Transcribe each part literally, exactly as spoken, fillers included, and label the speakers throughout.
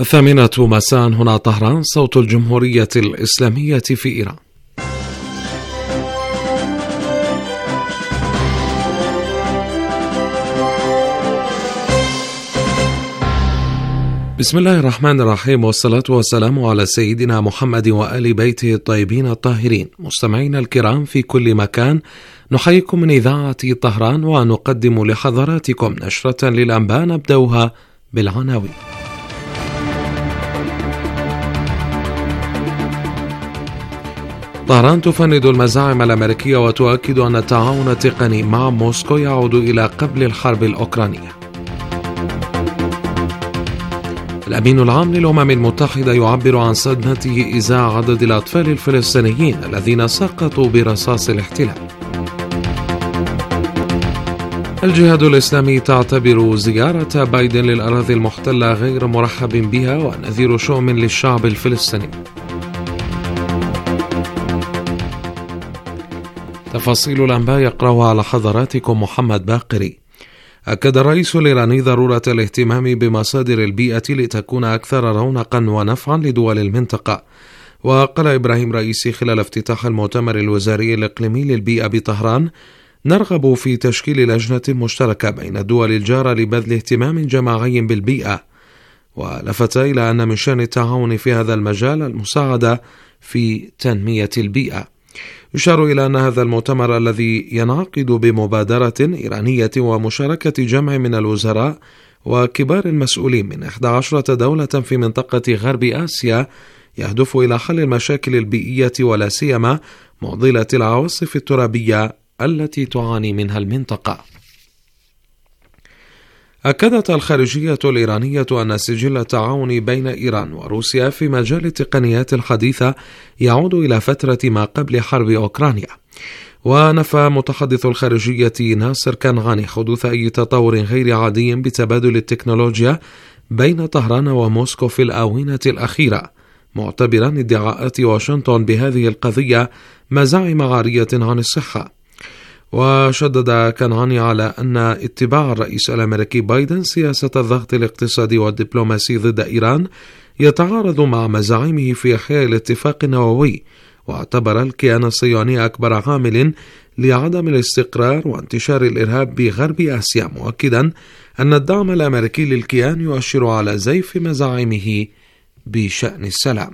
Speaker 1: الثامنة مساء هنا طهران، صوت الجمهورية الإسلامية في إيران. بسم الله الرحمن الرحيم، والصلاة والسلام على سيدنا محمد وآل بيته الطيبين الطاهرين. مستمعينا الكرام في كل مكان، نحييكم من إذاعة طهران ونقدم لحضراتكم نشرة للأنباء نبدأها بالعناوين. طهران تفند المزاعم الأمريكية وتؤكد أن التعاون التقني مع موسكو يعود إلى قبل الحرب الأوكرانية. الأمين العام للأمم المتحدة يعبر عن صدمته إزاء عدد الأطفال الفلسطينيين الذين سقطوا برصاص الاحتلال. الجهاد الإسلامي تعتبر زيارة بايدن للأراضي المحتلة غير مرحب بها ونذير شؤم للشعب الفلسطيني. تفاصيل الأنباء يقرأها على حضراتكم محمد باقري. أكد الرئيس الإيراني ضرورة الاهتمام بمصادر البيئة لتكون أكثر رونقا ونفعا لدول المنطقة. وقال إبراهيم رئيسي خلال افتتاح المؤتمر الوزاري الإقليمي للبيئة بطهران: نرغب في تشكيل لجنة مشتركة بين الدول الجارة لبذل اهتمام جماعي بالبيئة. ولفت إلى أن من شأن التعاون في هذا المجال المساعدة في تنمية البيئة. يشار إلى أن هذا المؤتمر الذي ينعقد بمبادرة إيرانية ومشاركة جمع من الوزراء وكبار المسؤولين من إحدى عشرة دولة في منطقة غرب آسيا يهدف إلى حل المشاكل البيئية ولا سيما معضلة العواصف الترابية التي تعاني منها المنطقة. أكدت الخارجية الإيرانية أن سجل التعاون بين إيران وروسيا في مجال التقنيات الحديثة يعود إلى فترة ما قبل حرب أوكرانيا. ونفى متحدث الخارجية ناصر كنعاني حدوث أي تطور غير عادي بتبادل التكنولوجيا بين طهران وموسكو في الآونة الأخيرة، معتبرا ادعاءات واشنطن بهذه القضية مزاعم عارية عن الصحة. وشدد كنعاني على أن اتباع الرئيس الأمريكي بايدن سياسة الضغط الاقتصادي والدبلوماسي ضد إيران يتعارض مع مزاعمه في إحياء الاتفاق النووي، واعتبر الكيان الصهيوني أكبر عامل لعدم الاستقرار وانتشار الإرهاب بغرب آسيا، مؤكدا أن الدعم الأمريكي للكيان يؤشر على زيف مزاعمه بشأن السلام.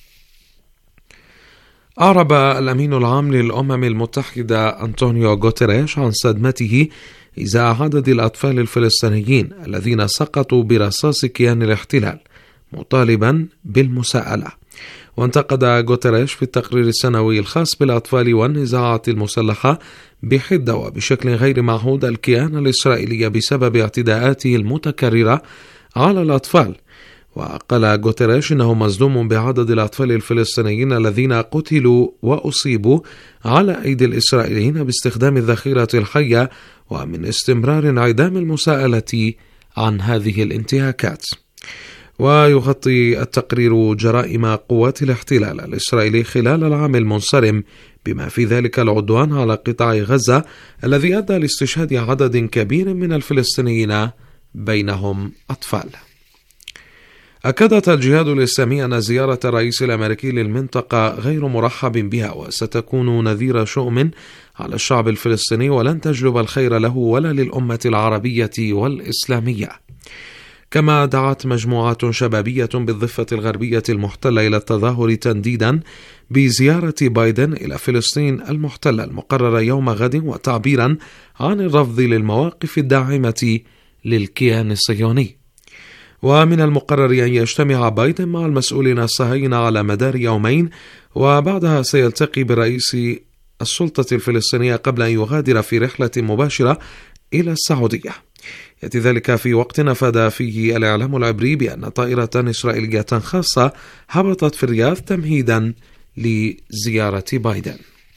Speaker 1: أعرب الأمين العام للأمم المتحدة أنطونيو غوتيريش عن صدمته إزاء عدد الأطفال الفلسطينيين الذين سقطوا برصاص كيان الاحتلال، مطالبا بالمساءلة. وانتقد غوتيريش في التقرير السنوي الخاص بالأطفال والنزاعات المسلحة بحدة وبشكل غير معهود الكيان الإسرائيلي بسبب اعتداءاته المتكررة على الأطفال. وقال غوتيريش إنه مصدوم بعدد الأطفال الفلسطينيين الذين قتلوا وأصيبوا على أيدي الإسرائيليين باستخدام الذخيرة الحية، ومن استمرار انعدام المساءلة عن هذه الانتهاكات. ويغطي التقرير جرائم قوات الاحتلال الإسرائيلي خلال العام المنصرم، بما في ذلك العدوان على قطاع غزة الذي أدى لاستشهاد عدد كبير من الفلسطينيين بينهم أطفال. أكدت الجهاد الإسلامي أن زيارة الرئيس الأمريكي للمنطقة غير مرحب بها وستكون نذير شؤم على الشعب الفلسطيني ولن تجلب الخير له ولا للأمة العربية والإسلامية. كما دعت مجموعات شبابية بالضفة الغربية المحتلة إلى التظاهر تنديدا بزيارة بايدن إلى فلسطين المحتلة المقررة يوم غد، وتعبيرا عن الرفض للمواقف الداعمة للكيان الصهيوني. ومن المقرر أن يجتمع بايدن مع المسؤولين الصهاينة على مدار يومين، وبعدها سيلتقي برئيس السلطة الفلسطينية قبل أن يغادر في رحلة مباشرة إلى السعودية. يأتي ذلك في وقت أفاد فيه الإعلام العبري بأن طائرة إسرائيلية خاصة هبطت في الرياض تمهيدا لزيارة بايدن.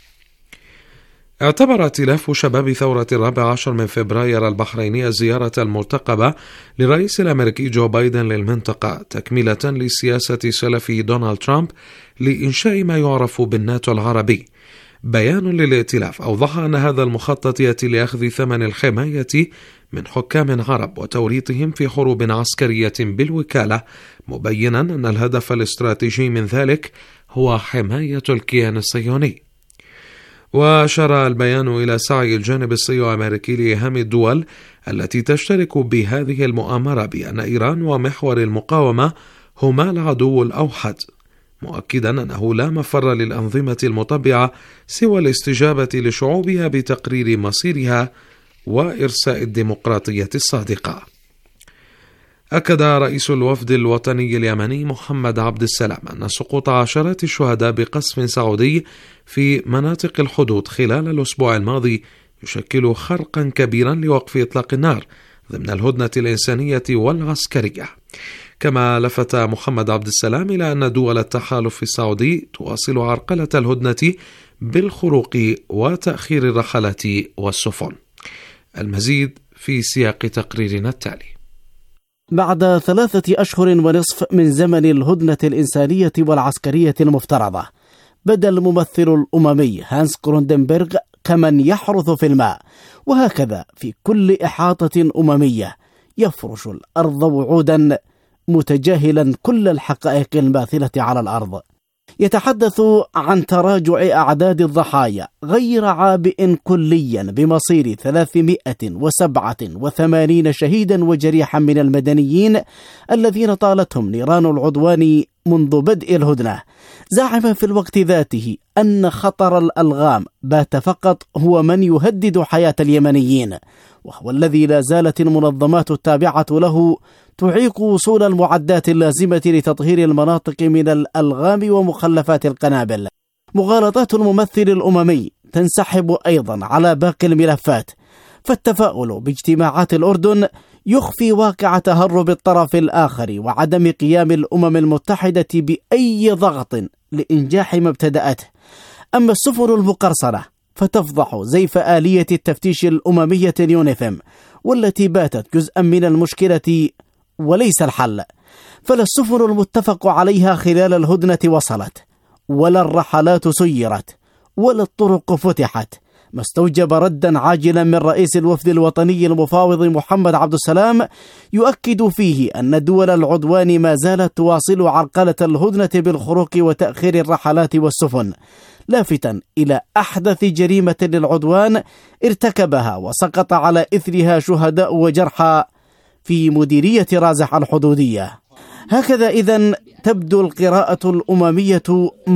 Speaker 1: اعتبر ائتلاف شباب ثورة الرابع عشر من فبراير البحريني الزيارة المرتقبة للرئيس الأمريكي جو بايدن للمنطقة تكملة لسياسة سلفي دونالد ترامب لإنشاء ما يعرف بالناتو العربي، بيان للائتلاف أوضح أن هذا المخطط يأتي لأخذ ثمن الحماية من حكام عرب وتوريطهم في حروب عسكرية بالوكالة، مبينا أن الهدف الاستراتيجي من ذلك هو حماية الكيان الصهيوني. وأشار البيان إلى سعي الجانب الصيني الأمريكي لإيهام الدول التي تشترك بهذه المؤامرة بأن إيران ومحور المقاومة هما العدو الأوحد، مؤكدا أنه لا مفر للأنظمة المطبعة سوى الاستجابة لشعوبها بتقرير مصيرها وإرساء الديمقراطية الصادقة. أكد رئيس الوفد الوطني اليمني محمد عبد السلام أن سقوط عشرات الشهداء بقصف سعودي في مناطق الحدود خلال الأسبوع الماضي يشكل خرقا كبيرا لوقف إطلاق النار ضمن الهدنة الإنسانية والعسكرية. كما لفت محمد عبد السلام إلى أن دول التحالف السعودي تواصل عرقلة الهدنة بالخروق وتأخير الرحلات والسفن. المزيد في سياق تقريرنا التالي.
Speaker 2: بعد ثلاثة أشهر ونصف من زمن الهدنة الإنسانية والعسكرية المفترضة، بدا الممثل الأممي هانس كروندنبرغ كمن يحرث في الماء، وهكذا في كل إحاطة أممية يفرش الأرض وعودا متجاهلا كل الحقائق الماثلة على الأرض. يتحدث عن تراجع أعداد الضحايا غير عابئ كليا بمصير ثلاثمائة وسبعة وثمانين شهيدا وجريحا من المدنيين الذين طالتهم نيران العدوان منذ بدء الهدنة، زاعما في الوقت ذاته أن خطر الألغام بات فقط هو من يهدد حياة اليمنيين، وهو الذي لا زالت المنظمات التابعة له تعيق وصول المعدات اللازمة لتطهير المناطق من الألغام ومخلفات القنابل. مغالطات الممثل الأممي تنسحب أيضا على باقي الملفات، فالتفاؤل باجتماعات الأردن يخفي واقع تهرب الطرف الآخر وعدم قيام الأمم المتحدة بأي ضغط لإنجاح ما ابتدأته. أما السفن المقرصنة فتفضح زيف آلية التفتيش الأممية يونيفيم، والتي باتت جزءا من المشكلة وليس الحل، فلا السفن المتفق عليها خلال الهدنة وصلت، ولا الرحلات سيرت، ولا الطرق فتحت، ما استوجب ردا عاجلا من رئيس الوفد الوطني المفاوض محمد عبد السلام يؤكد فيه أن دول العدوان ما زالت تواصل عرقلة الهدنة بالخروق وتأخير الرحلات والسفن، لافتا إلى أحدث جريمة للعدوان ارتكبها وسقط على إثرها شهداء وجرحى في مديرية رازح الحدودية. هكذا إذن تبدو القراءة الأممية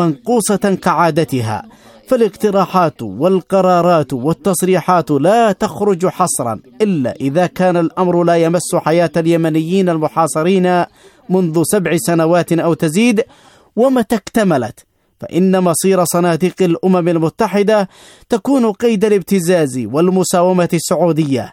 Speaker 2: منقوصة كعادتها، فالاقتراحات والقرارات والتصريحات لا تخرج حصرا إلا إذا كان الأمر لا يمس حياة اليمنيين المحاصرين منذ سبع سنوات أو تزيد، ومتى اكتملت فإن مصير صناديق الأمم المتحدة تكون قيد الابتزاز والمساومة السعودية.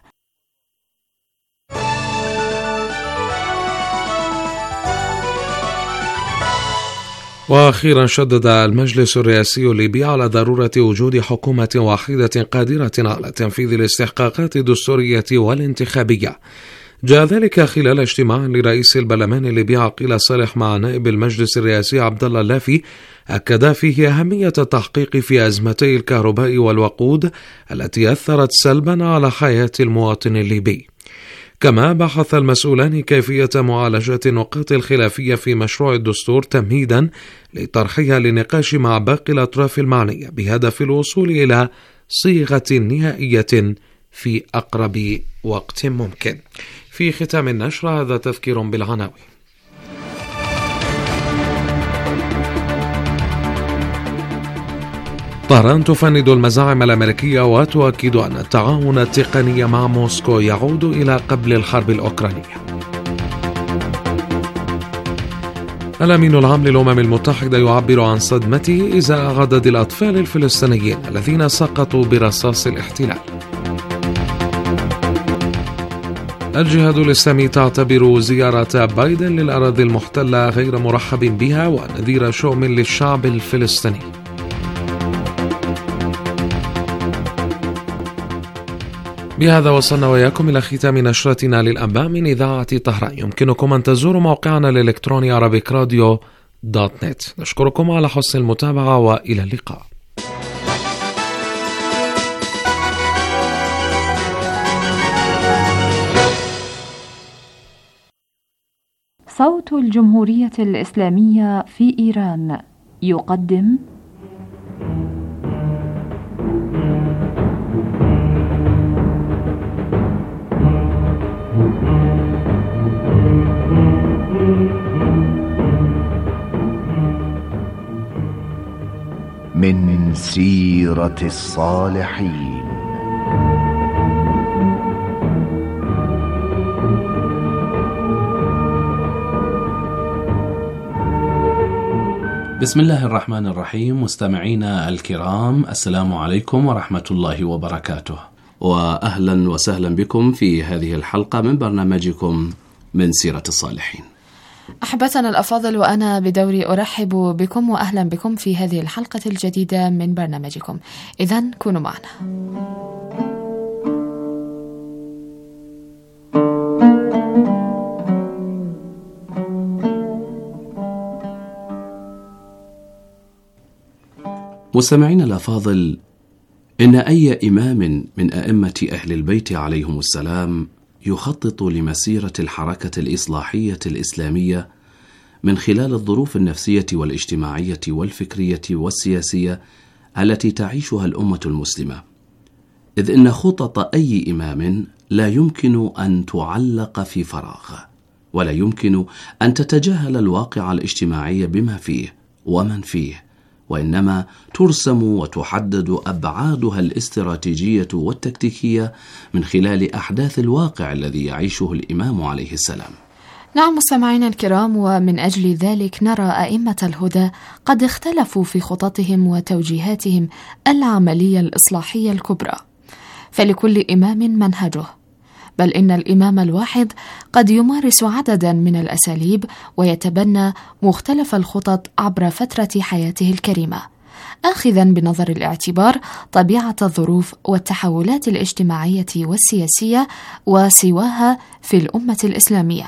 Speaker 1: وأخيرا شدد المجلس الرئاسي الليبي على ضرورة وجود حكومة واحدة قادرة على تنفيذ الاستحقاقات الدستورية والانتخابية. جاء ذلك خلال اجتماع لرئيس البرلمان الليبي عقيل صالح مع نائب المجلس الرئاسي عبد الله اللافي، أكد فيه أهمية التحقيق في أزمتي الكهرباء والوقود التي أثرت سلبا على حياة المواطن الليبي. كما بحث المسؤولان كيفية معالجة النقاط الخلافية في مشروع الدستور تمهيدا لطرحها للنقاش مع باقي الأطراف المعنية بهدف الوصول إلى صيغة نهائية في أقرب وقت ممكن. في ختام النشر هذا تذكير بالعناوين. طهران تفند المزاعم الأمريكية وتؤكد أن التعاون التقني مع موسكو يعود إلى قبل الحرب الأوكرانية. الأمين العام للأمم المتحدة يعبر عن صدمته إزاء عدد الأطفال الفلسطينيين الذين سقطوا برصاص الاحتلال. الجهاد الإسلامي تعتبر زيارة بايدن للأراضي المحتلة غير مرحب بها ونذير شؤم للشعب الفلسطيني. بهذا وصلنا وإياكم إلى ختام نشرتنا للأنباء من إذاعة طهران. يمكنكم أن تزوروا موقعنا الإلكتروني أرابيك راديو دوت نت. نشكركم على حسن المتابعة وإلى اللقاء.
Speaker 3: صوت الجمهورية الإسلامية في إيران يقدم
Speaker 4: من سيرة الصالحين.
Speaker 5: بسم الله الرحمن الرحيم. مستمعينا الكرام، السلام عليكم ورحمة الله وبركاته، وأهلا وسهلا بكم في هذه الحلقة من برنامجكم من سيرة الصالحين.
Speaker 6: أحبتنا الأفاضل، وأنا بدوري أرحب بكم وأهلا بكم في هذه الحلقة الجديدة من برنامجكم. إذن كونوا معنا.
Speaker 5: مستمعينا الأفاضل، إن أي إمام من أئمة أهل البيت عليهم السلام يخطط لمسيرة الحركة الإصلاحية الإسلامية من خلال الظروف النفسية والاجتماعية والفكرية والسياسية التي تعيشها الأمة المسلمة، إذ إن خطط أي إمام لا يمكن أن تعلق في فراغ، ولا يمكن أن تتجاهل الواقع الاجتماعي بما فيه ومن فيه، وإنما ترسم وتحدد أبعادها الاستراتيجية والتكتيكية من خلال أحداث الواقع الذي يعيشه الإمام عليه السلام.
Speaker 6: نعم مستمعينا الكرام، ومن أجل ذلك نرى أئمة الهدى قد اختلفوا في خططهم وتوجيهاتهم العملية الإصلاحية الكبرى، فلكل إمام منهجه، بل إن الإمام الواحد قد يمارس عددا من الأساليب ويتبنى مختلف الخطط عبر فترة حياته الكريمة، آخذا بنظر الاعتبار طبيعة الظروف والتحولات الاجتماعية والسياسية وسواها في الأمة الإسلامية.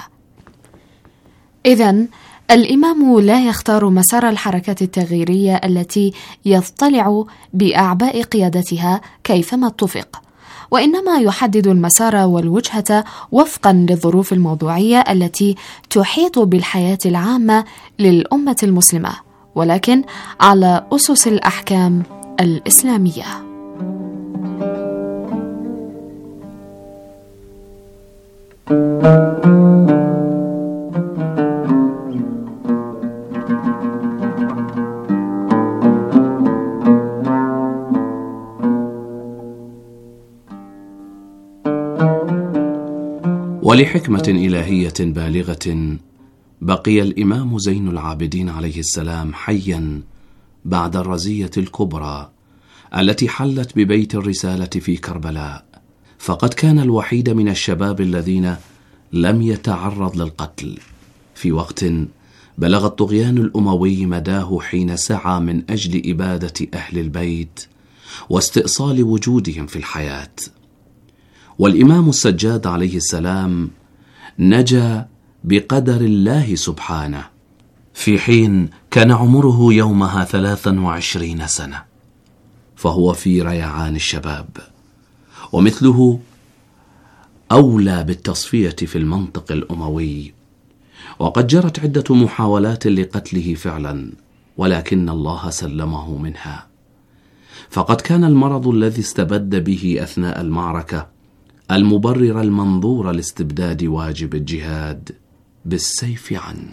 Speaker 6: إذن الإمام لا يختار مسار الحركات التغييرية التي يضطلع بأعباء قيادتها كيفما اتفق، وإنما يحدد المسار والوجهة وفقا للظروف الموضوعية التي تحيط بالحياة العامة للأمة المسلمة، ولكن على أسس الأحكام الإسلامية.
Speaker 5: ولحكمة إلهية بالغة بقي الإمام زين العابدين عليه السلام حيا بعد الرزية الكبرى التي حلت ببيت الرسالة في كربلاء، فقد كان الوحيد من الشباب الذين لم يتعرض للقتل في وقت بلغ الطغيان الأموي مداه، حين سعى من أجل إبادة أهل البيت واستئصال وجودهم في الحياة. والإمام السجاد عليه السلام نجا بقدر الله سبحانه في حين كان عمره يومها ثلاثا وعشرين سنة، فهو في ريعان الشباب، ومثله أولى بالتصفية في المنطق الأموي. وقد جرت عدة محاولات لقتله فعلا، ولكن الله سلمه منها، فقد كان المرض الذي استبد به أثناء المعركة المبرر المنظور لاستبداد واجب الجهاد بالسيف عنه.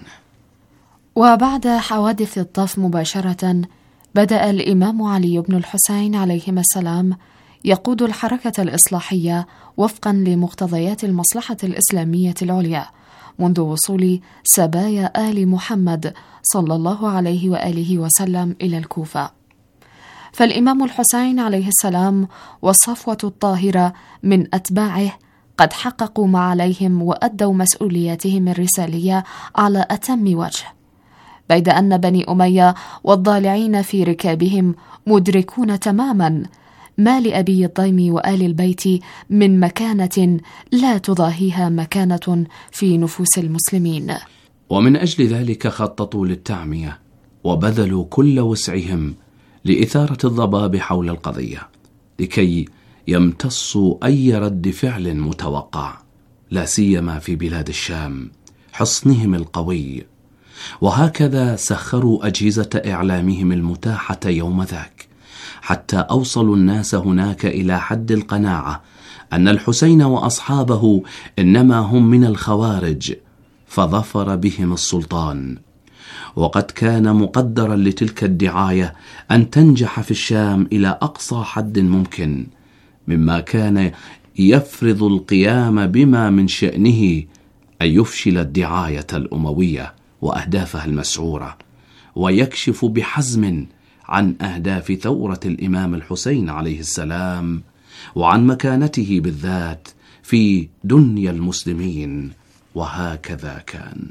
Speaker 6: وبعد حوادث الطف مباشرة بدأ الإمام علي بن الحسين عليهما السلام يقود الحركة الإصلاحية وفقا لمقتضيات المصلحة الإسلامية العليا منذ وصول سبايا آل محمد صلى الله عليه وآله وسلم إلى الكوفة. فالإمام الحسين عليه السلام والصفوة الطاهرة من أتباعه قد حققوا ما عليهم وأدوا مسؤولياتهم الرسالية على أتم وجه، بيد أن بني أمية والضالعين في ركابهم مدركون تماما ما لأبي الضيم وآل البيت من مكانة لا تضاهيها مكانة في نفوس المسلمين.
Speaker 5: ومن أجل ذلك خططوا للتعمية وبذلوا كل وسعهم لإثارة الضباب حول القضية، لكي يمتصوا أي رد فعل متوقع، لا سيما في بلاد الشام، حصنهم القوي. وهكذا سخروا أجهزة إعلامهم المتاحة يوم ذاك، حتى أوصلوا الناس هناك إلى حد القناعة أن الحسين وأصحابه إنما هم من الخوارج، فظفر بهم السلطان. وقد كان مقدرا لتلك الدعاية أن تنجح في الشام إلى أقصى حد ممكن، مما كان يفرض القيام بما من شأنه أن يفشل الدعاية الأموية وأهدافها المسعورة، ويكشف بحزم عن أهداف ثورة الإمام الحسين عليه السلام وعن مكانته بالذات في دنيا المسلمين. وهكذا كان.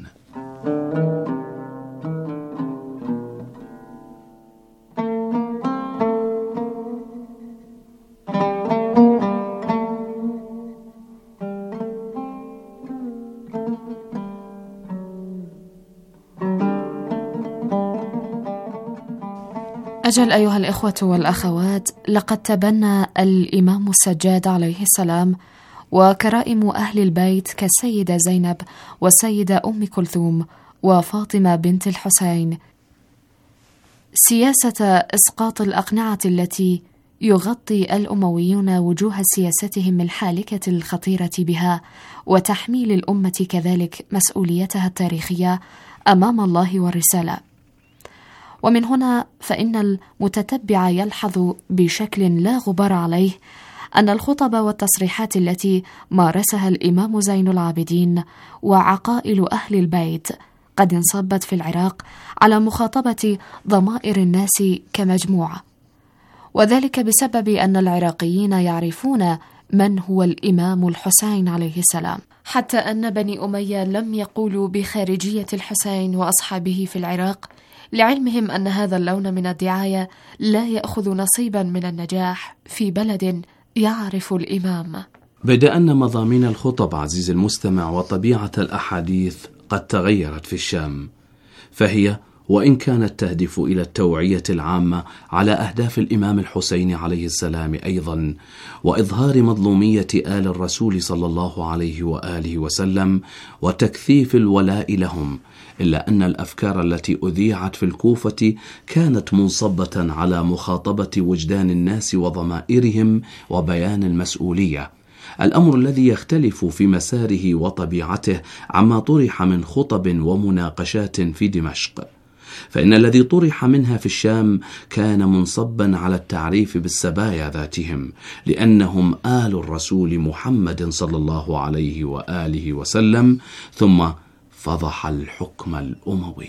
Speaker 6: أجل أيها الإخوة والأخوات، لقد تبنى الإمام السجاد عليه السلام وكرائم أهل البيت كالسيدة زينب والسيدة أم كلثوم وفاطمة بنت الحسين سياسة إسقاط الأقنعة التي يغطي الأمويون وجوه سياستهم الحالكة الخطيرة بها، وتحميل الأمة كذلك مسؤوليتها التاريخية أمام الله والرسالة. ومن هنا فإن المتتبع يلحظ بشكل لا غبار عليه أن الخطب والتصريحات التي مارسها الإمام زين العابدين وعقائل أهل البيت قد انصبت في العراق على مخاطبة ضمائر الناس كمجموعة، وذلك بسبب أن العراقيين يعرفون من هو الإمام الحسين عليه السلام، حتى أن بني أمية لم يقولوا بخارجية الحسين وأصحابه في العراق، لعلمهم أن هذا اللون من الدعاية لا يأخذ نصيبا من النجاح في بلد يعرف الإمام.
Speaker 5: بدأ أن مضامين الخطب عزيز المستمع وطبيعة الأحاديث قد تغيرت في الشام، فهي وإن كانت تهدف إلى التوعية العامة على أهداف الإمام الحسين عليه السلام أيضا، وإظهار مظلومية آل الرسول صلى الله عليه وآله وسلم وتكثيف الولاء لهم، إلا أن الأفكار التي أذيعت في الكوفة كانت منصبة على مخاطبة وجدان الناس وضمائرهم وبيان المسؤولية، الأمر الذي يختلف في مساره وطبيعته عما طرح من خطب ومناقشات في دمشق. فإن الذي طرح منها في الشام كان منصبا على التعريف بالسبايا ذاتهم، لأنهم آل الرسول محمد صلى الله عليه وآله وسلم، ثم فضح الحكم الأموي.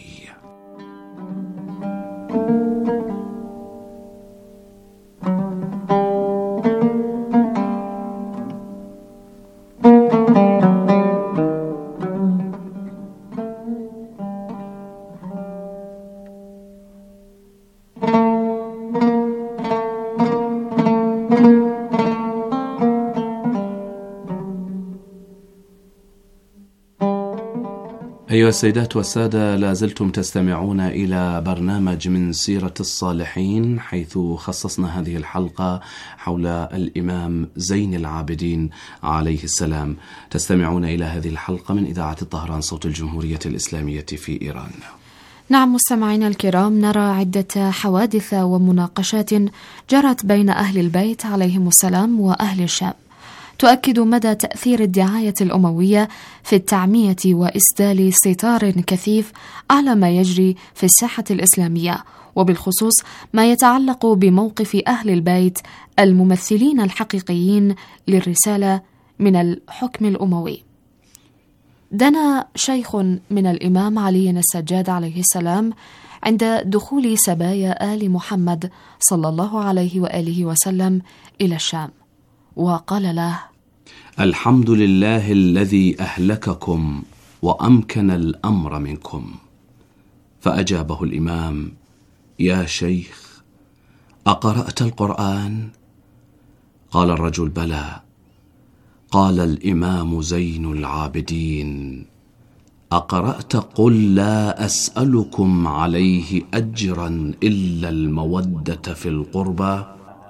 Speaker 5: أيها السيدات والسادة، لازلتم تستمعون إلى برنامج من سيرة الصالحين، حيث خصصنا هذه الحلقة حول الإمام زين العابدين عليه السلام. تستمعون إلى هذه الحلقة من إذاعة طهران صوت الجمهورية الإسلامية في إيران.
Speaker 6: نعم مستمعينا الكرام، نرى عدة حوادث ومناقشات جرت بين أهل البيت عليهم السلام وأهل الشام، تؤكد مدى تأثير الدعاية الأموية في التعمية وإسدال ستار كثيف على ما يجري في الساحة الإسلامية، وبالخصوص ما يتعلق بموقف أهل البيت الممثلين الحقيقيين للرسالة من الحكم الأموي. دنا شيخ من الإمام علي السجاد عليه السلام عند دخول سبايا آل محمد صلى الله عليه وآله وسلم إلى الشام، وقال له:
Speaker 5: الحمد لله الذي أهلككم وأمكن الأمر منكم. فأجابه الإمام: يا شيخ، أقرأت القرآن؟ قال الرجل: بلى. قال الإمام زين العابدين: أقرأت قل لا أسألكم عليه أجرا إلا المودة في القربى؟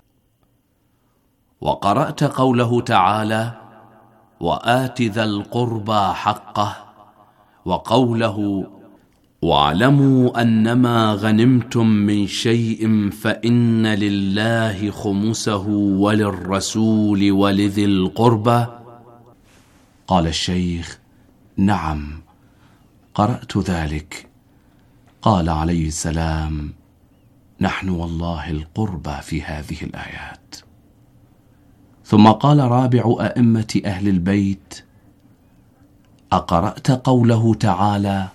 Speaker 5: وقرأت قوله تعالى: وآت ذا القربى حقه وقوله: واعلموا أنما غنمتم من شيء فإن لله خمسه وللرسول ولذي القربى. قال الشيخ: نعم، قرأت ذلك. قال عليه السلام: نحن والله القربى في هذه الآيات. ثم قال رابع أئمة أهل البيت: أقرأت قوله تعالى: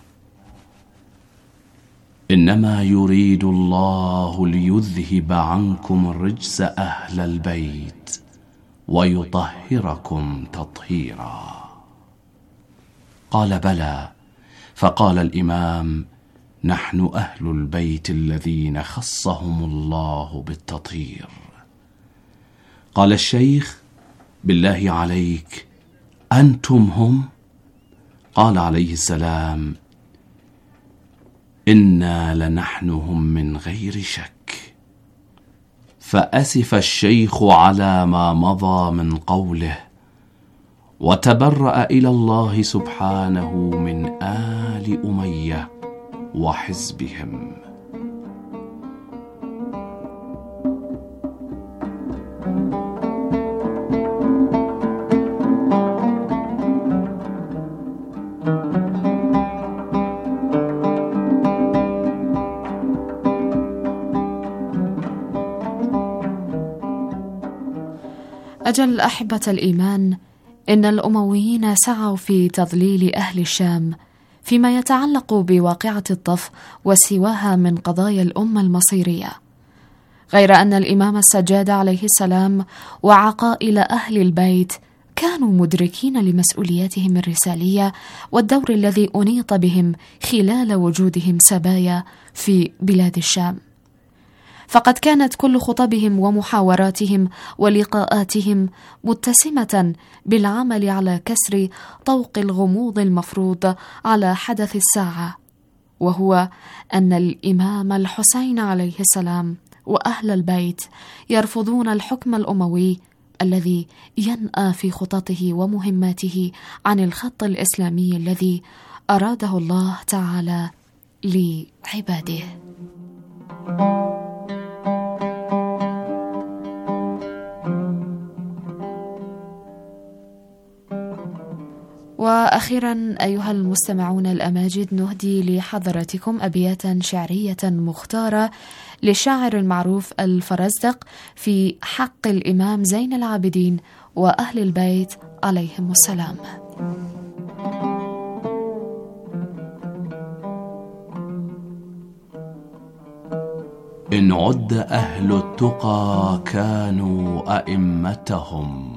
Speaker 5: إنما يريد الله ليذهب عنكم الرجس أهل البيت ويطهركم تطهيرا؟ قال: بلى. فقال الإمام: نحن أهل البيت الذين خصهم الله بالتطهير. قال الشيخ: بالله عليك، أنتم هم؟ قال عليه السلام: إنا لنحن هم من غير شك. فأسف الشيخ على ما مضى من قوله، وتبرأ إلى الله سبحانه من آل أمية وحزبهم.
Speaker 6: أجل أحبة الإيمان، إن الأمويين سعوا في تضليل أهل الشام فيما يتعلق بواقعة الطف وسواها من قضايا الأمة المصيرية، غير أن الإمام السجاد عليه السلام وعقائل أهل البيت كانوا مدركين لمسؤولياتهم الرسالية والدور الذي أنيط بهم خلال وجودهم سبايا في بلاد الشام. فقد كانت كل خطبهم ومحاوراتهم ولقاءاتهم متسمة بالعمل على كسر طوق الغموض المفروض على حدث الساعة، وهو أن الإمام الحسين عليه السلام وأهل البيت يرفضون الحكم الأموي الذي ينأى في خططه ومهماته عن الخط الإسلامي الذي أراده الله تعالى لعباده. وأخيرا أيها المستمعون الأماجد، نهدي لحضراتكم أبياتا شعرية مختارة للشاعر المعروف الفرزدق في حق الإمام زين العابدين وأهل البيت عليهم السلام.
Speaker 5: إن عد أهل التقى كانوا أئمتهم،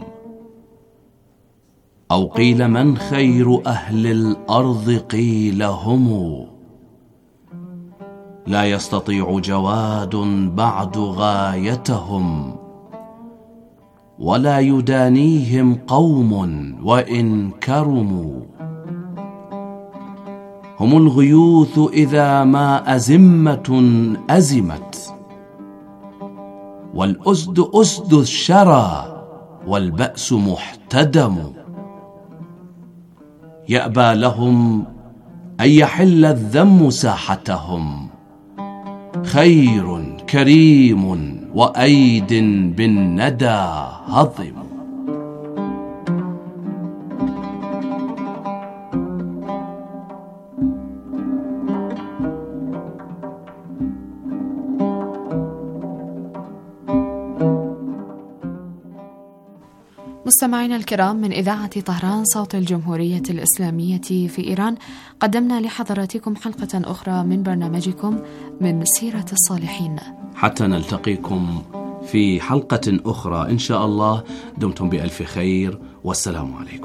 Speaker 5: أو قيل من خير أهل الأرض قيل هم، لا يستطيع جواد بعد غايتهم، ولا يدانيهم قوم وإن كرموا. هم الغيوث إذا ما أزمة أزمت، والأسد أسد الشرى والبأس محتدم. يأبى لهم أن يحل الذم ساحتهم، خير كريم وأيد بالندى هضم.
Speaker 6: مستمعينا الكرام، من إذاعة طهران صوت الجمهورية الإسلامية في إيران، قدمنا لحضراتكم حلقة أخرى من برنامجكم من سيرة الصالحين.
Speaker 5: حتى نلتقيكم في حلقة أخرى إن شاء الله، دمتم بألف خير، والسلام عليكم.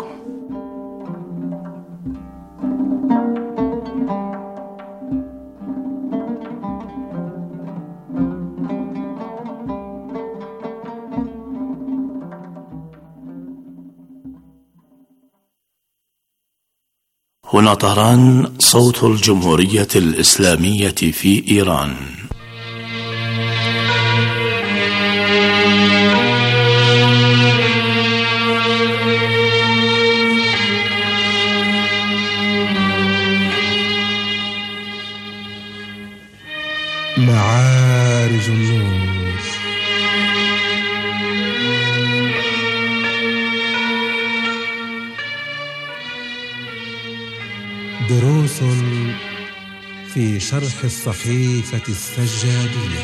Speaker 7: هنا طهران صوت الجمهورية الإسلامية في إيران.
Speaker 8: دروس في شرح الصحيفة السجادية.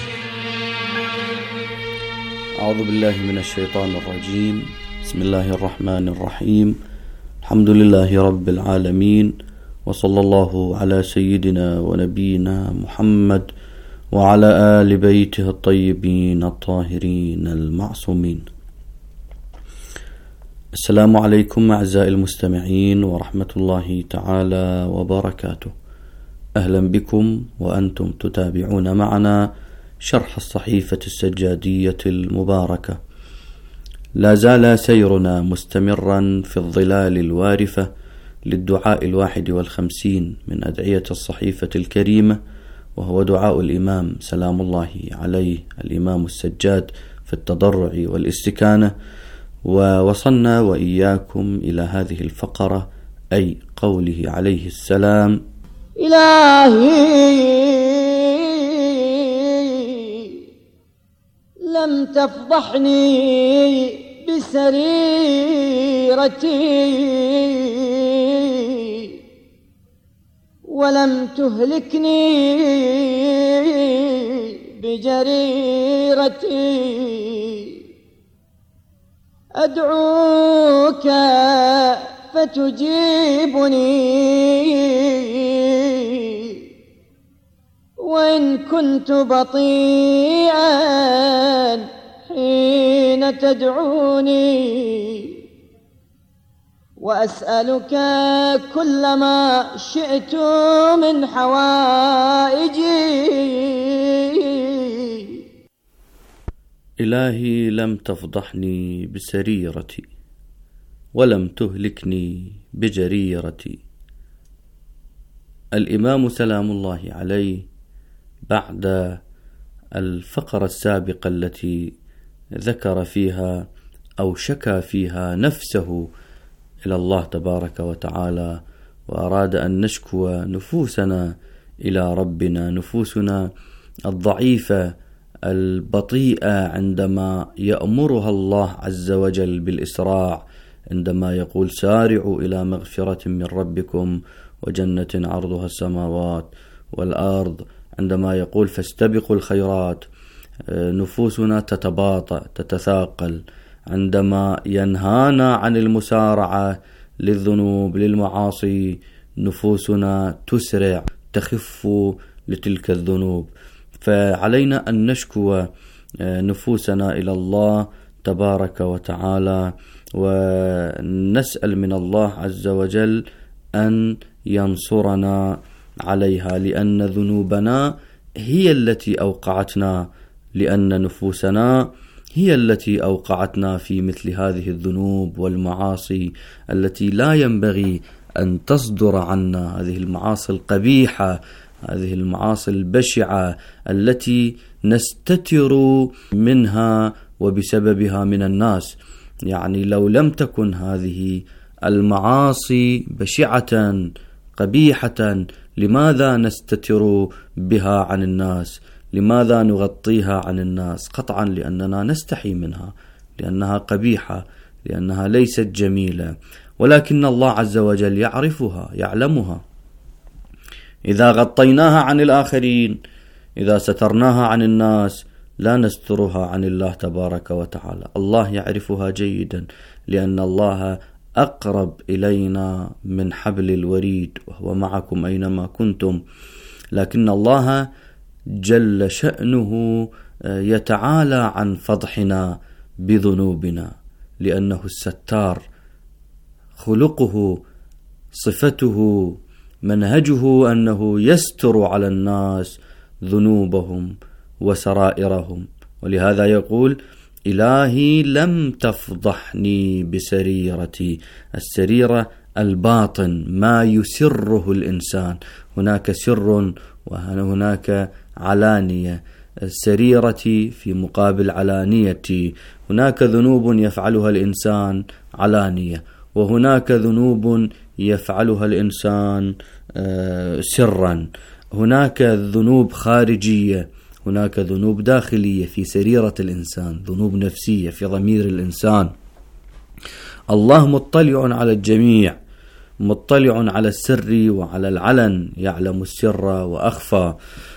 Speaker 9: أعوذ بالله من الشيطان الرجيم. بسم الله الرحمن الرحيم. الحمد لله رب العالمين، وصلى الله على سيدنا ونبينا محمد وعلى آل بيته الطيبين الطاهرين المعصومين. السلام عليكم أعزائي المستمعين ورحمة الله تعالى وبركاته. أهلا بكم وأنتم تتابعون معنا شرح الصحيفة السجادية المباركة. لا زال سيرنا مستمرا في الظلال الوارفة للدعاء الواحد والخمسين من أدعية الصحيفة الكريمة، وهو دعاء الإمام سلام الله عليه الإمام السجاد في التضرع والاستكانة. ووصلنا وإياكم إلى هذه الفقرة، أي قوله عليه السلام:
Speaker 10: إلهي لم تفضحني بسريرتي ولم تهلكني بجريرتي، أدعوك فتجيبني وإن كنت بطيئا حين تدعوني، وأسألك كل ما شئت من حوائجي.
Speaker 9: إلهي لم تفضحني بسريرتي ولم تهلكني بجريرتي. الإمام سلام الله عليه بعد الفقرة السابقة التي ذكر فيها أو شكى فيها نفسه إلى الله تبارك وتعالى، وأراد أن نشكو نفوسنا إلى ربنا، نفوسنا الضعيفة البطيئة عندما يأمرها الله عز وجل بالإسراع، عندما يقول: سارعوا إلى مغفرة من ربكم وجنة عرضها السماوات والأرض، عندما يقول: فاستبقوا الخيرات. نفوسنا تتباطأ تتثاقل عندما ينهانا عن المسارعة للذنوب للمعاصي، نفوسنا تسرع تخف لتلك الذنوب. فعلينا أن نشكو نفوسنا إلى الله تبارك وتعالى، ونسأل من الله عز وجل أن ينصرنا عليها، لأن ذنوبنا هي التي أوقعتنا، لأن نفوسنا هي التي أوقعتنا في مثل هذه الذنوب والمعاصي التي لا ينبغي أن تصدر عنا، هذه المعاصي القبيحة، هذه المعاصي البشعة التي نستتر منها وبسببها من الناس. يعني لو لم تكن هذه المعاصي بشعة قبيحة، لماذا نستتر بها عن الناس؟ لماذا نغطيها عن الناس؟ قطعا لأننا نستحي منها، لأنها قبيحة، لأنها ليست جميلة، ولكن الله عز وجل يعرفها يعلمها. إذا غطيناها عن الآخرين، إذا سترناها عن الناس، لا نسترها عن الله تبارك وتعالى. الله يعرفها جيدا، لأن الله أقرب إلينا من حبل الوريد، وهو معكم أينما كنتم. لكن الله جل شأنه يتعالى عن فضحنا بذنوبنا، لأنه الستار، خلقه، صفته، منهجه أنه يستر على الناس ذنوبهم وسرائرهم. ولهذا يقول: إلهي لم تفضحني بسريرتي. السريرة الباطن، ما يسره الإنسان، هناك سر وهناك علانية. السريرة في مقابل علانيتي. هناك ذنوب يفعلها الإنسان علانية، وهناك ذنوب يفعلها الإنسان سرا. هناك ذنوب خارجية، هناك ذنوب داخلية في سريرة الإنسان، ذنوب نفسية في ضمير الإنسان. الله مطلع على الجميع، مطلع على السر وعلى العلن، يعلم السر وأخفى.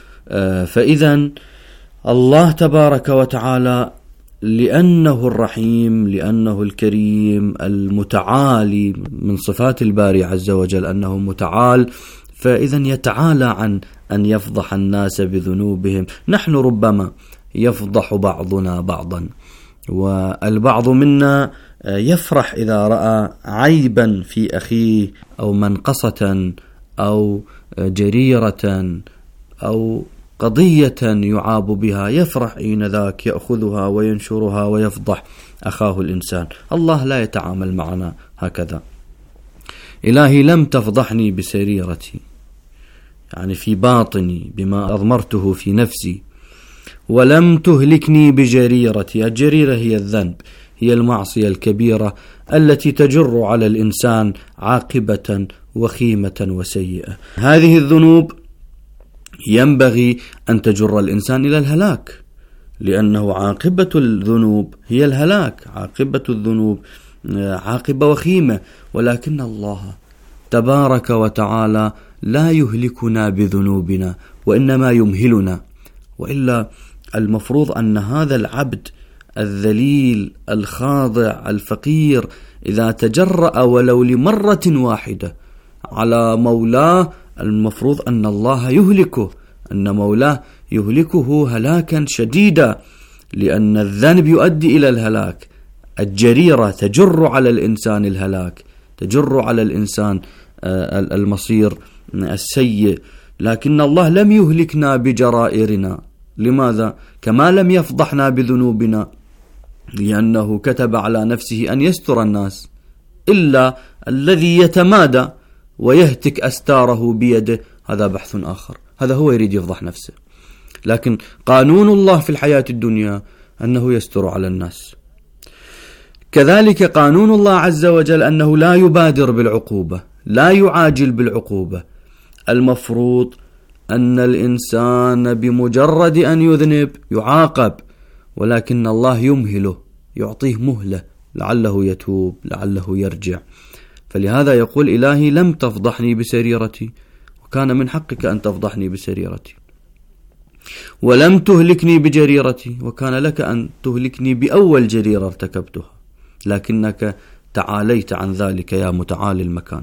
Speaker 9: فإذا الله تبارك وتعالى لأنه الرحيم، لأنه الكريم المتعالي، من صفات الباري عز وجل أنه متعال، فإذا يتعالى عن أن يفضح الناس بذنوبهم. نحن ربما يفضح بعضنا بعضا، والبعض منا يفرح إذا رأى عيبا في أخيه أو منقصة أو جريرة أو قضية يعاب بها، يفرح حين ذاك، يأخذها وينشرها ويفضح أخاه الإنسان. الله لا يتعامل معنا هكذا. إلهي لم تفضحني بسريرتي، يعني في باطني بما أضمرته في نفسي، ولم تهلكني بجريرتي. الجريرة هي الذنب، هي المعصية الكبيرة التي تجر على الإنسان عاقبة وخيمة وسيئة. هذه الذنوب ينبغي أن تجر الإنسان إلى الهلاك، لأنه عاقبة الذنوب هي الهلاك، عاقبة الذنوب عاقبة وخيمة. ولكن الله تبارك وتعالى لا يهلكنا بذنوبنا، وإنما يمهلنا. وإلا المفروض أن هذا العبد الذليل الخاضع الفقير إذا تجرأ ولو لمرة واحدة على مولاه، المفروض أن الله يهلكه، أن مولاه يهلكه هلاكا شديدا، لأن الذنب يؤدي إلى الهلاك. الجريرة تجر على الإنسان الهلاك، تجر على الإنسان المصير السيء. لكن الله لم يهلكنا بجرائرنا. لماذا؟ كما لم يفضحنا بذنوبنا، لأنه كتب على نفسه أن يستر الناس، إلا الذي يتمادى ويهتك أستاره بيده هذا بحث آخر، هذا هو يريد يفضح نفسه. لكن قانون الله في الحياة الدنيا أنه يستر على الناس. كذلك قانون الله عز وجل أنه لا يبادر بالعقوبة، لا يعاجل بالعقوبة. المفروض أن الإنسان بمجرد أن يذنب يعاقب، ولكن الله يمهله، يعطيه مهلة لعله يتوب، لعله يرجع. فلهذا يقول إلهي لم تفضحني بسريرتي، وكان من حقك أن تفضحني بسريرتي. ولم تهلكني بجريرتي، وكان لك أن تهلكني بأول جريرة ارتكبتها، لكنك تعاليت عن ذلك يا متعالي المكان.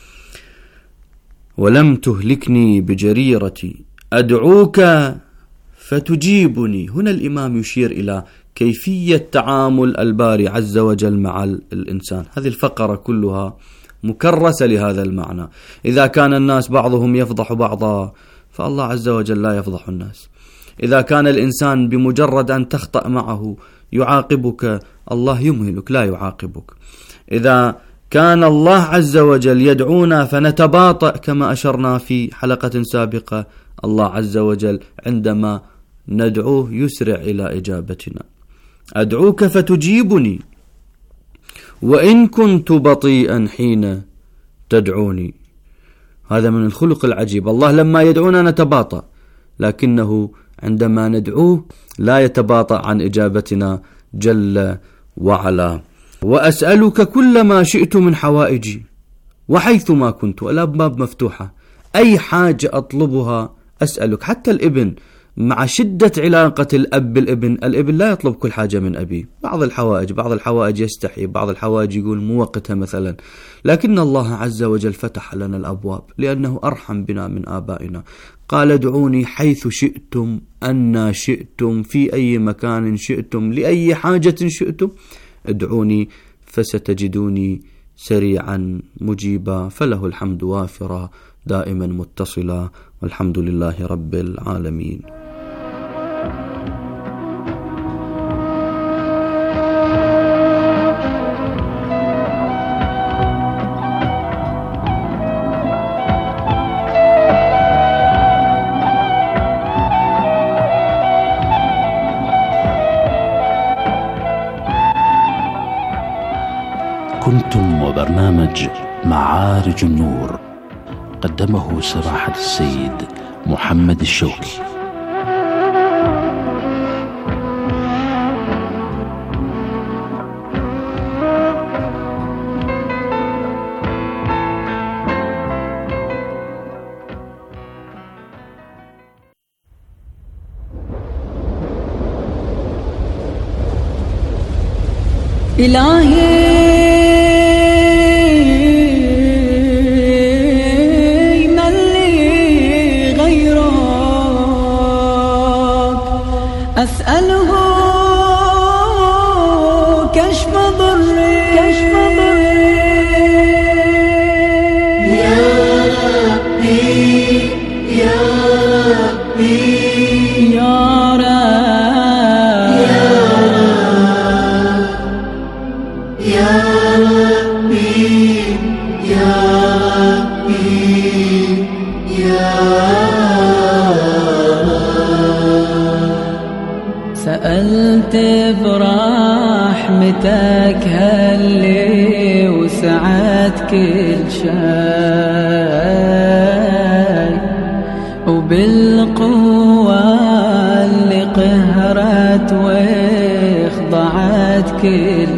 Speaker 9: ولم تهلكني بجريرتي أدعوك فتجيبني. هنا الإمام يشير إلى كيفية تعامل الباري عز وجل مع الإنسان. هذه الفقرة كلها مكرسة لهذا المعنى. إذا كان الناس بعضهم يفضح بعضا، فالله عز وجل لا يفضح الناس. إذا كان الإنسان بمجرد أن تخطأ معه يعاقبك، الله يمهلك لا يعاقبك. إذا كان الله عز وجل يدعونا فنتباطأ كما أشرنا في حلقة سابقة، الله عز وجل عندما ندعوه يسرع إلى إجابتنا. أدعوك فتجيبني وإن كنت بطيئا حين تدعوني. هذا من الخلق العجيب. الله لما يدعونا نتباطأ، لكنه عندما ندعوه لا يتباطأ عن إجابتنا جل وعلا. وأسألك كل ما شئت من حوائجي وحيث ما كنت. الأبواب مفتوحة، أي حاجة أطلبها أسألك. حتى الابن مع شدة علاقة الأب بالابن، الابن لا يطلب كل حاجة من أبيه. بعض الحوائج بعض الحوائج يستحي، بعض الحوائج يقول مو وقتها مثلا. لكن الله عز وجل فتح لنا الأبواب لأنه أرحم بنا من آبائنا. قال ادعوني حيث شئتم، أن شئتم، في أي مكان شئتم، لأي حاجة شئتم، ادعوني فستجدوني سريعا مجيبا. فله الحمد وافرا دائما متصلا، والحمد لله رب العالمين.
Speaker 7: كنتم وبرنامج معارج النور، قدمه سماحة السيد محمد الشوكي.
Speaker 11: إلهي من لي غيرك أسأله كشف ضري كشف ضري يا ربي يا ربي يا سألت برحمتك هاللي وسعت كل شيء وبالقوة اللي قهرت واخضعت كل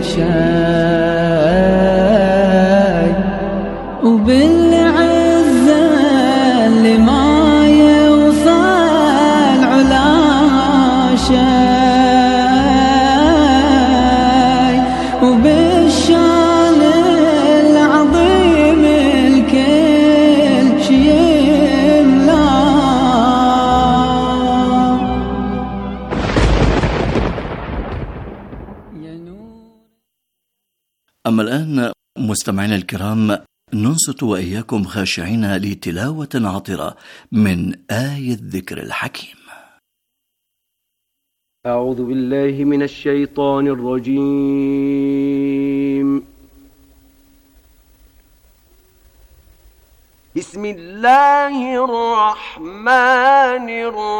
Speaker 11: شيء وبالعزة اللي ما يوصل علا شيء وبالشان العظيم الكل شيء لا.
Speaker 12: أما الآن مستمعينا الكرام ننصت وإياكم خاشعين لتلاوة عطرة من آية الذكر الحكيم.
Speaker 13: أعوذ بالله من الشيطان الرجيم. بسم الله الرحمن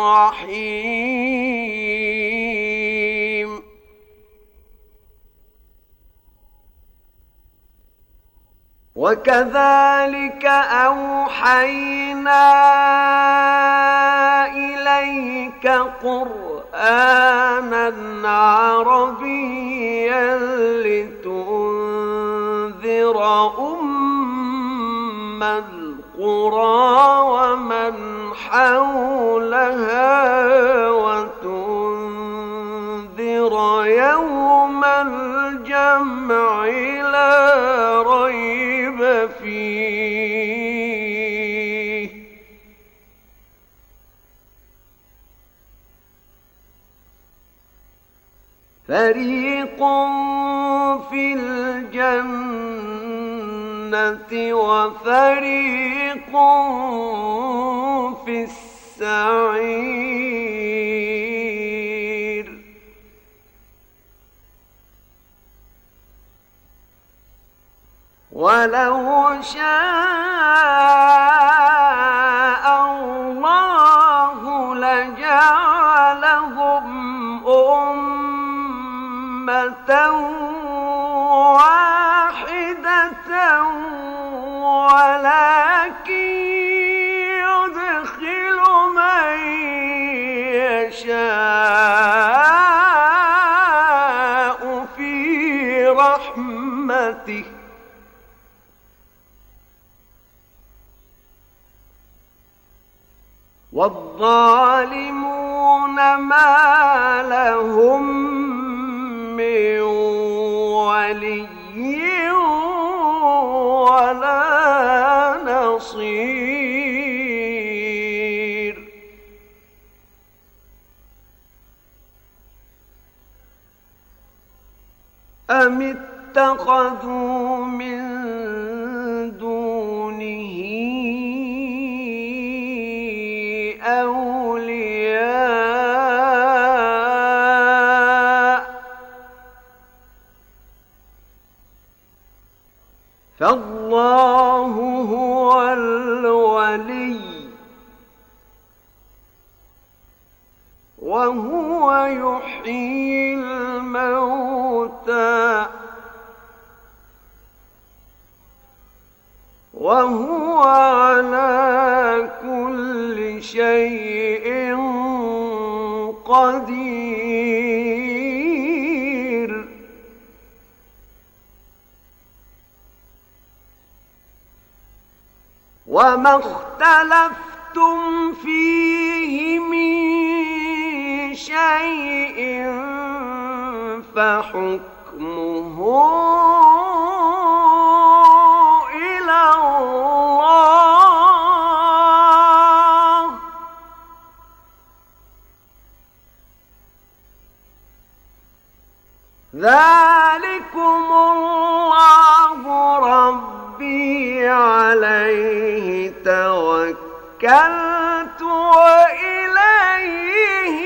Speaker 13: الرحيم. وكذلك أوحينا إليك قرآنا عربيا لتنذر أم القرى ومن حولها وتنذر يوم الجمع لا ريب فيه فريق في الجنة وفريق في السعير ولو شاء الله لجعلهم أمة واحدة ولكن يدخل من يشاء في رحمته والظالمون ما لهم من ولي ولا نصير أم اتخذوا من دونه أولياء فالله هو الولي وهو يحيي الموتى وهو على كل شيء قدير وما اختلفتم فيه من شيء فحكمه توكلت وإليه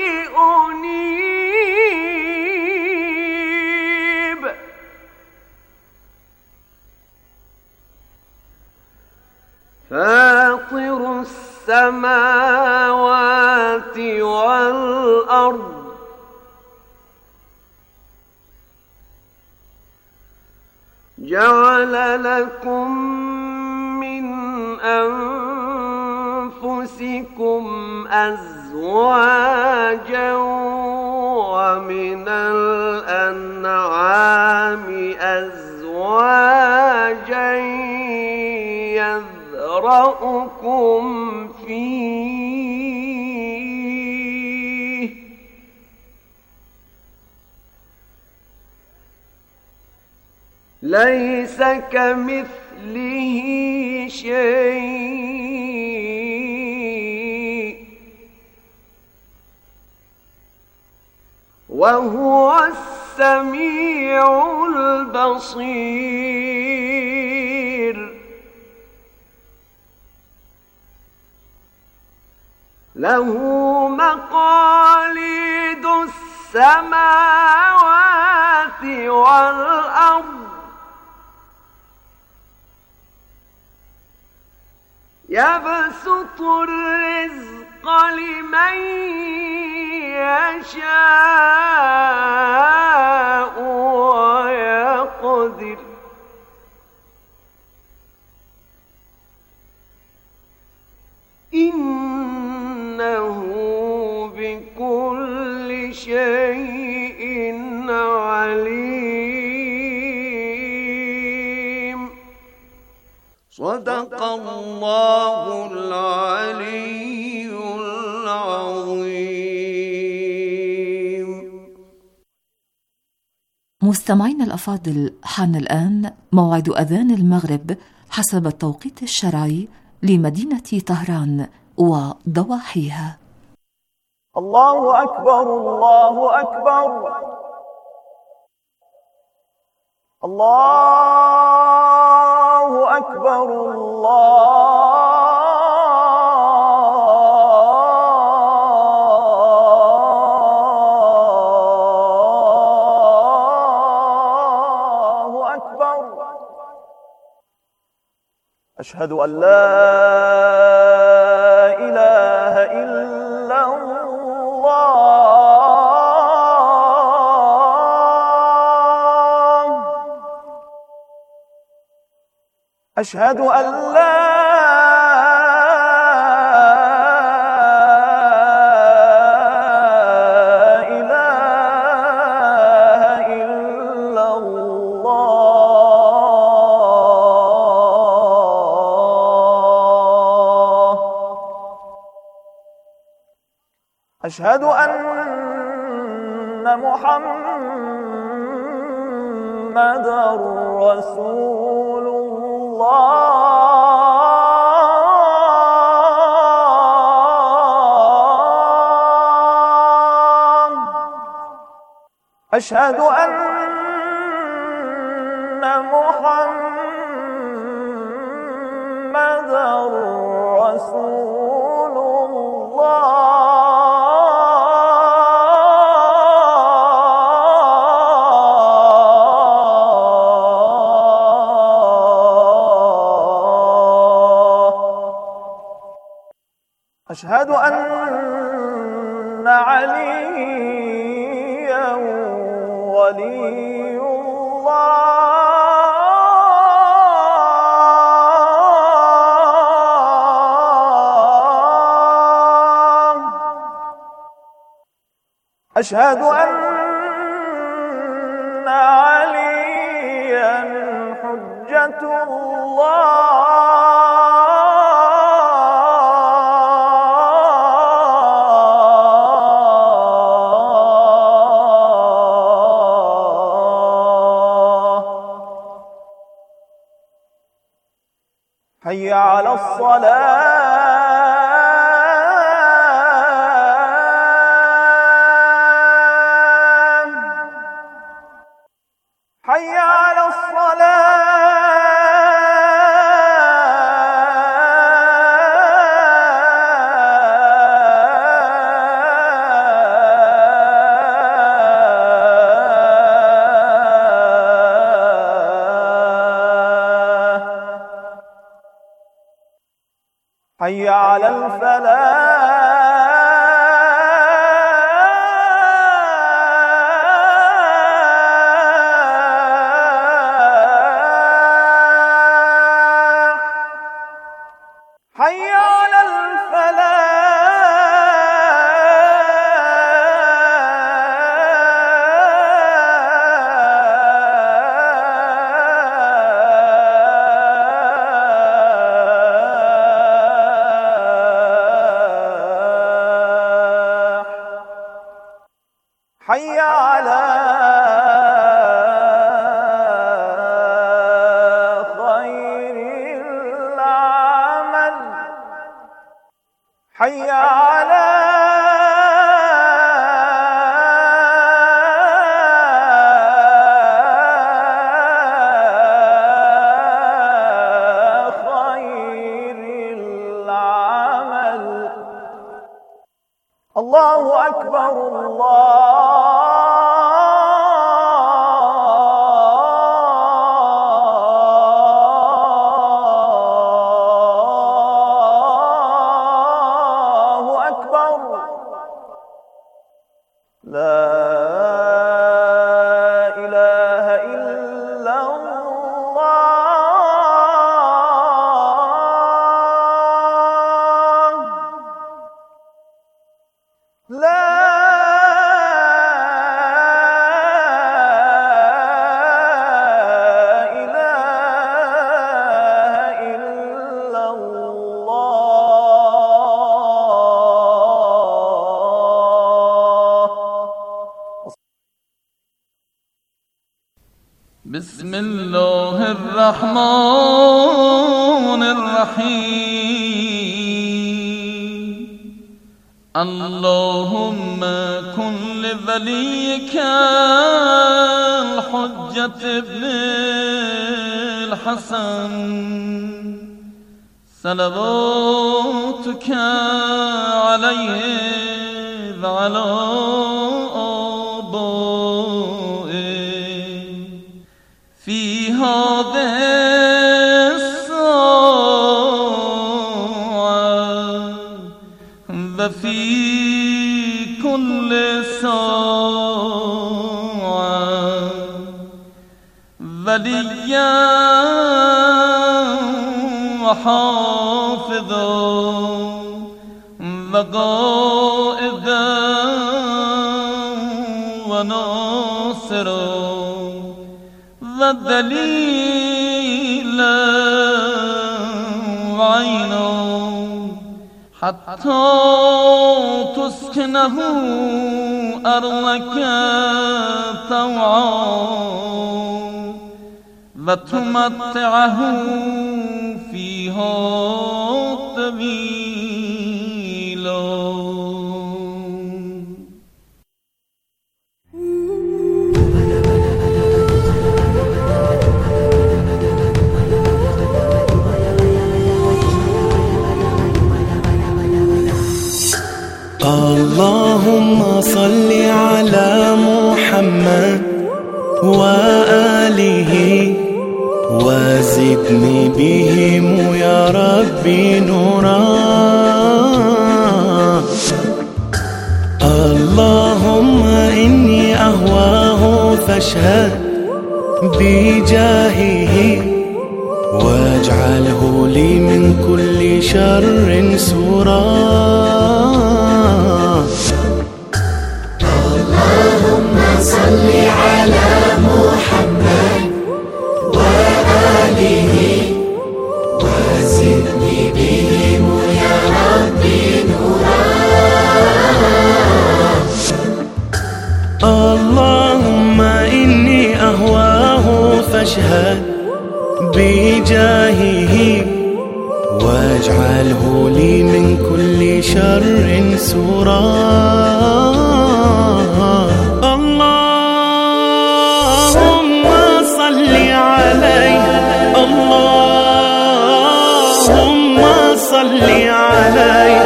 Speaker 13: أنيب فاطر السماوات والأرض جعل لكم من أنفسكم أزواجا ومن الأنعام أزواجا يذرأكم فيه ليس كمثله شيء وهو السميع البصير له مقاليد السماوات والأرض يبسط الرزق لمن يشاء ويقدر إنه بكل شيء عليم صدق الله العلي العظيم.
Speaker 3: مستمعينا الأفاضل، حان الآن موعد أذان المغرب حسب التوقيت الشرعي لمدينة طهران وضواحيها.
Speaker 14: الله أكبر الله أكبر الله أكبر الله أكبر أشهد أن لا إله إلا الله أشهد أن لا إله إلا الله أشهد أن محمدًا رسول الله أشهد أن محمدًا رسول أشهد أن عليا ولي الله أشهد أن عليا حجة الله حي على الصلاة حي على الصلاة حي على الفلاح حي على حي على خير العمل حي على خير العمل. الله أكبر الله
Speaker 15: بسم الله الرحمن الرحيم. اللهم كن لوليك الحجة ابن الحسن صلواتك عليه وعلى في هذه الساعة وفي كل ساعة وليا وحافظا وقائدا وناصرا ودليلا وعينا حتى تسكنه أرضك طوعا وتمتعه فيها طويلا.
Speaker 16: اللهم صل على محمد وآله وزدني بهم يا ربي نورا. اللهم إني أهواه فاشهد بجاهه واجعله لي من كل شر سورا.
Speaker 11: اللهم صل على محمد وآله وزدني بهم يا ربي نورا.
Speaker 16: اللهم إني أهواه فاشهد بجاهه واجعله لي من كل شر سورا. اللهم صل عليه اللهم صل عليه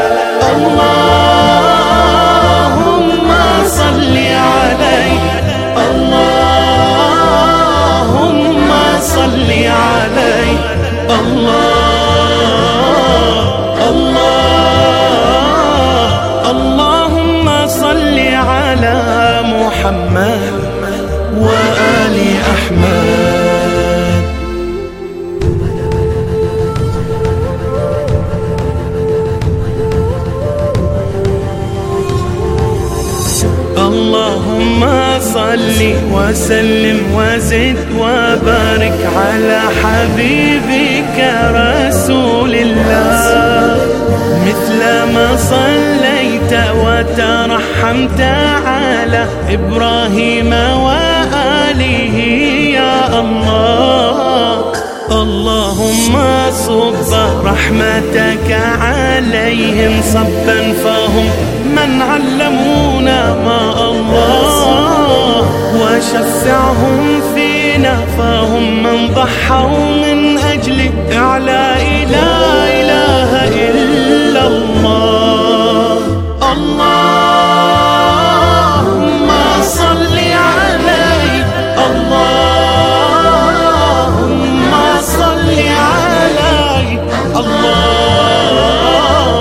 Speaker 16: اللهم صل عليه اللهم صل عليه الله الله محمد وآل أحمد. اللهم صل وسلم وزد وبارك على حبيبك رسول الله، مثل ما صليت وترحمت على إبراهيم وآله يا الله. اللهم صب رحمتك عليهم صبا فهم من علمونا ما الله، وشفعهم فينا فهم من ضحوا من أجل إعلاء لا إله إلا الله. اللهم صل عليه، اللهم صل عليه، الله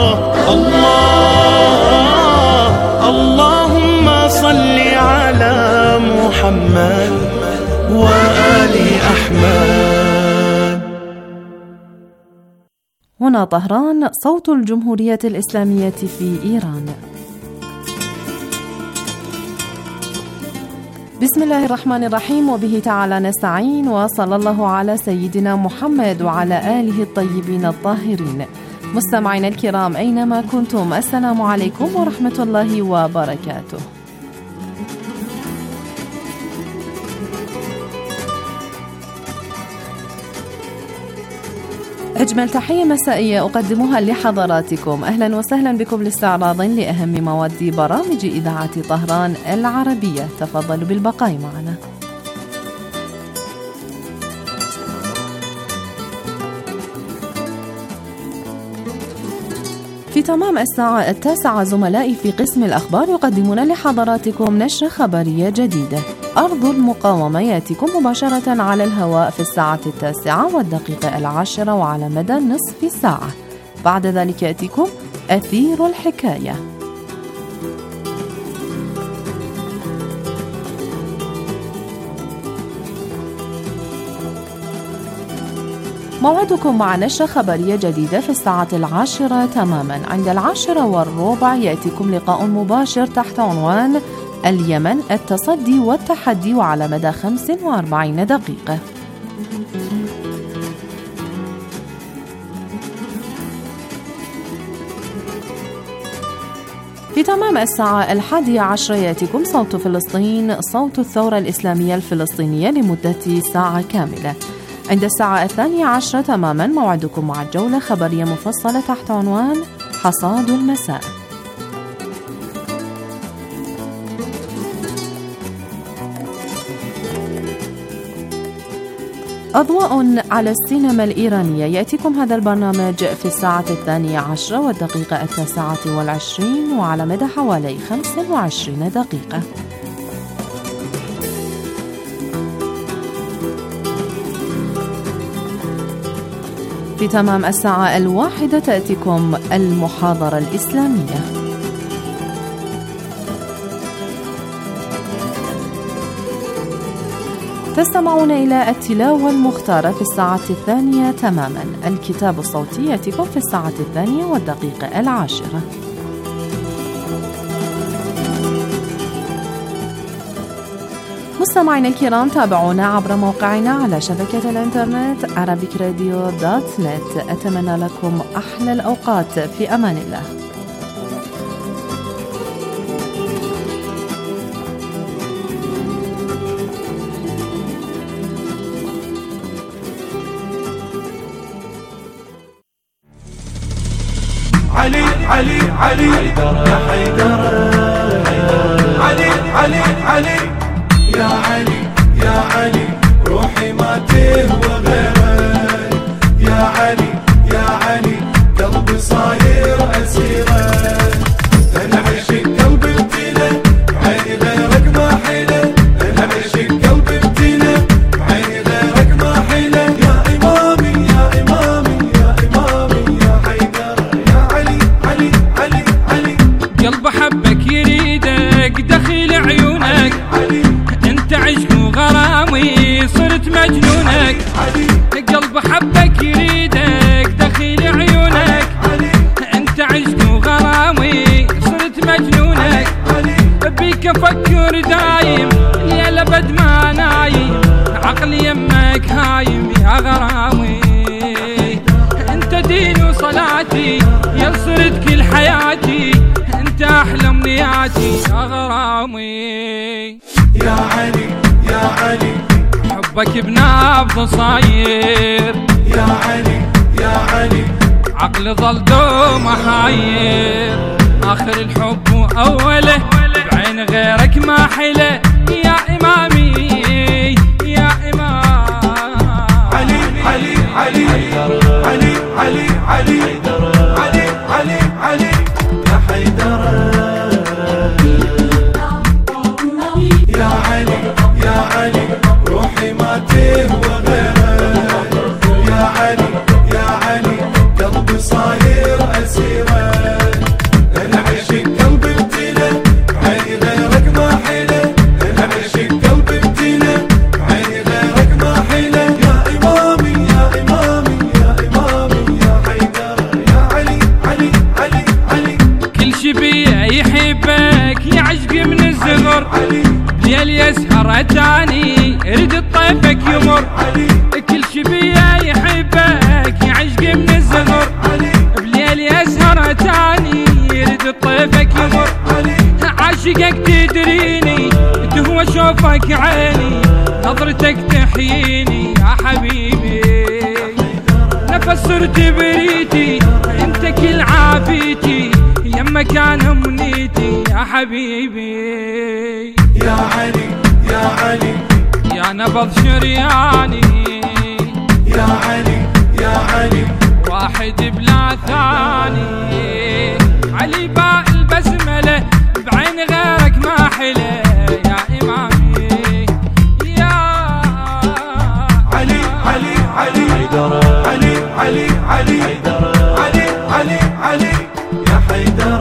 Speaker 16: الله اللهم صل على محمد وآل أحمد.
Speaker 17: هنا طهران، صوت الجمهورية الإسلامية في إيران. بسم الله الرحمن الرحيم، وبه تعالى نستعين، وصلى الله على سيدنا محمد وعلى آله الطيبين الطاهرين. مستمعينا الكرام أينما كنتم، السلام عليكم ورحمة الله وبركاته. أجمل تحية مسائية أقدمها لحضراتكم. أهلا وسهلا بكم لاستعراض لأهم مواد برامج إذاعة طهران العربية. تفضلوا بالبقاء معنا. في تمام الساعة التاسعة زملائي في قسم الأخبار يقدمون لحضراتكم نشرة خبرية جديدة. أرض المقاومة يأتيكم مباشرة على الهواء في الساعة التاسعة والدقيقة العاشرة وعلى مدى نصف ساعة. بعد ذلك يأتيكم أثير الحكاية. موعدكم مع نشرة خبرية جديدة في الساعة العاشرة تماما. عند العاشرة والربع يأتيكم لقاء مباشر تحت عنوان اليمن، التصدي والتحدي، وعلى مدى خمس وأربعين دقيقة. في تمام الساعة الحادية عشر يأتيكم صوت فلسطين، صوت الثورة الإسلامية الفلسطينية لمدة ساعة كاملة. عند الساعة الثانية عشرة تماما موعدكم مع الجولة خبرية مفصلة تحت عنوان حصاد المساء. أضواء على السينما الإيرانية يأتيكم هذا البرنامج في الساعة الثانية عشرة والدقيقة التاسعة والعشرين وعلى مدى حوالي خمس وعشرين دقيقة. في تمام الساعة الواحدة تأتيكم المحاضرة الإسلامية. تستمعون إلى التلاوة المختارة في الساعة الثانية تماما. الكتاب الصوتي يأتيكم في الساعة الثانية والدقيقة العاشرة. مستمعينا الكرام، تابعونا عبر موقعنا على شبكة الانترنت arabic radio dot net. أتمنى لكم أحلى الأوقات، في أمان الله.
Speaker 11: علي علي علي يا حيدر، علي علي علي يا علي يا علي، روحي ما تهوى غيرك يا علي يا علي، قلبي صاير أسيرك. أنا عشق قلبي امتلى بعيني غيرك ما حيلة، أنا عشق قلبي امتلى بعيني غيرك ما حيلة. يا إمامي يا إمامي يا إمامي يا حيدر، يا علي علي علي علي،
Speaker 15: قلب حبك يريدك دخيل عيونك،
Speaker 11: علي
Speaker 15: قلب حبك يريدك دخيل عيونك انت عشق وغرامي صرت مجنونك بيك افكر دايم ليل ابد ما نايم عقلي يمك هايم يا غرامي انت دين وصلاتي يا صرت كل حياتي انت احلى امنياتي يا غرامي
Speaker 11: يا علي يا علي
Speaker 15: حبك بنبض صاير
Speaker 11: يا علي يا علي
Speaker 15: عقل ظل دوم حاير اخر الحب واوله بعين غيرك ما حله يا امامي يا امام
Speaker 11: علي علي علي علي علي علي علي علي علي يا حيدر يا علي يا علي روحي ما تهوى غيرك يا علي يا علي قلبي صاير أسيرك أنا عشق قلبي ابتلى بعيني غيرك ما حيله أنا عشق قلبي ابتلى بعيني غيرك ما حيله يا إمامي يا إمامي يا إمامي يا حيدر يا علي علي علي علي
Speaker 15: كل شي بيا يحبك يا عشق من الزغر ليل يسهر تاني يرد طيفك يمر كل شي بيا يحبك يا عشق من الزغر بليل يسهر تاني يرد طيفك يمر عاشقك تدريني تهوى شوفك عيني نظرتك تحييني يا حبيبي نفس صرت بريتي انت كل عافيتي يما كان امنيتي يا حبيبي
Speaker 11: يا علي يا علي
Speaker 15: يا نبض شرياني
Speaker 11: يا علي يا علي
Speaker 15: واحد بلا ثاني علي باء البسمله بعين غيرك ما حله يا امامي يا
Speaker 11: علي علي علي علي علي علي علي علي علي يا حيدر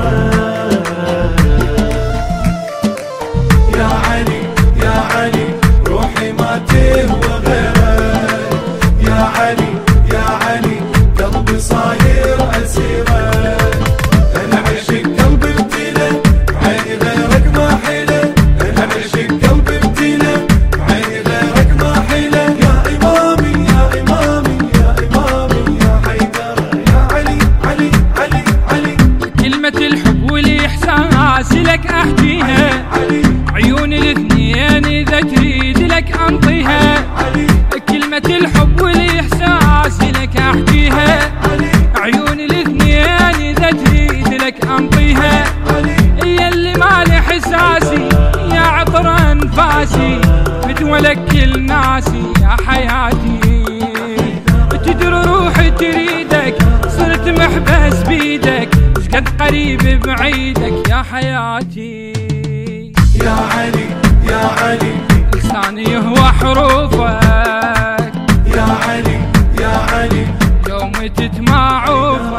Speaker 11: يا علي يا علي روحي ما تهوى غيرك يا علي يا علي قلبي صاير أسيرك أنا عشق قلبي ابتلى بعيني غيرك ما حيله أنا عشق قلبي ابتلى بعيني غيرك ما حيله يا إمامي يا إمامي يا إمامي يا حيدر يا علي علي علي علي
Speaker 15: كلمة الحب والإحساس لك أحكيها عيون الاثنين إذا تريد لك أنطيها كلمة الحب والإحساس لك أحكيها عيون الاثنين إذا تريد لك أنطيها هي اللي مالي حساسي يا عطر أنفاسي فدوى لك كل ناسي يا حياتي تدري روحي تريدك صرت محبس بيدك شقد قريب بعيدك يا حياتي
Speaker 11: يا علي يا علي
Speaker 15: لساني يهوى حروفك
Speaker 11: يا علي يا علي
Speaker 15: يوم تتمعوفك